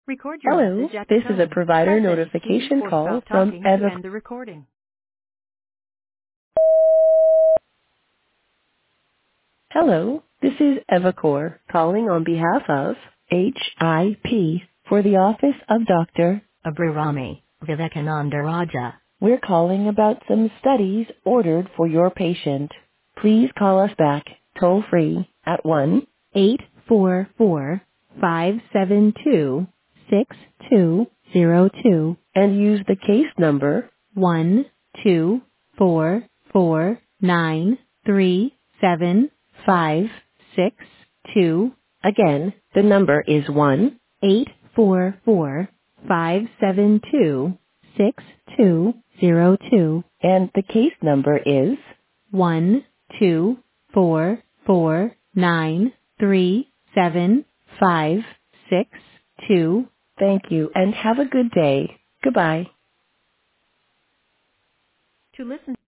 Record your Hello, message at the this is a tone. provider Press any key notification or call stop from talking to Eva. end the recording. Hello, this is Evacor calling on behalf of HIP for the office of Dr. Abrirami Vivekananda Raja. We're calling about some studies ordered for your patient. Please call us back toll free at 1-844-572-6202 and use the case number 124493756. Again, the number is 1-844-572-6202 and the case number is 124493756. Thank you and have a good day. Goodbye. To listen